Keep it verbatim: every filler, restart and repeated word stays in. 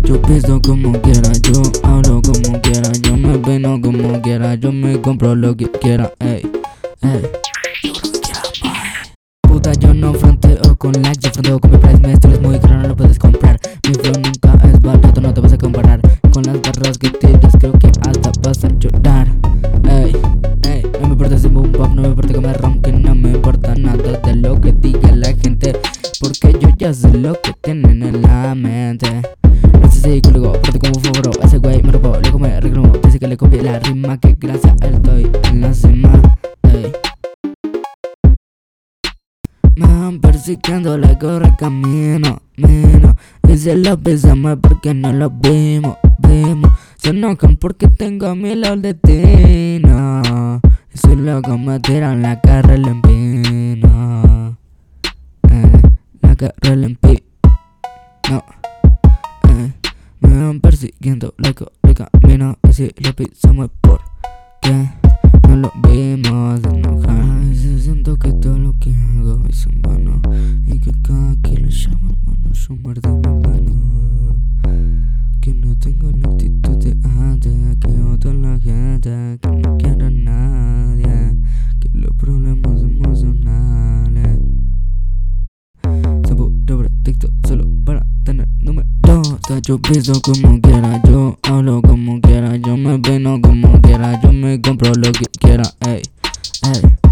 Yo pienso como quiera, yo hablo como quiera, yo me peino como quiera, yo me compro lo que quiera, ey, ey. Puta, yo no fronteo con likes, yo fronteo con mi price. Mi estilo es muy caro, no lo puedes comprar. Mi flow nunca es barato, no te vas a comparar. Con las barras que tiras, creo que hasta vas a llorar. Ey, ey, no me importa si boom pop, no me importa que me ronquen, no me importa nada de lo que diga la gente, porque yo ya sé lo que tienen en la mente. No sé si luego, porto como favoro, ese güey me robó, luego me reclamó, dice que le copié la rima, que gracias a él estoy en la cima. Ey. Me van persiguiendo, le corre camino, mino. Y si lo pisamos porque no lo vimos, vimos. Se enojan porque tengo mi lado de tino. Y si luego me tiran la cara le empino, eh, la cara le empino, eh. Me van persiguiendo, le corre camino. Y si lo pisamos porque no lo vimos, se enojan. Y si siento que todo lo que hago es en vano, y que cada que le llamo hermano yo muerdo mi mano. Que no tengo la actitud de antes, que odio a la gente, que no quiero a nadie, que los problemas emocionales son puro pretexto solo para tener números. Yo pienso como quiera, yo hablo como quiera, yo me peino como quiera, yo me compro lo que quiera, ey, ey.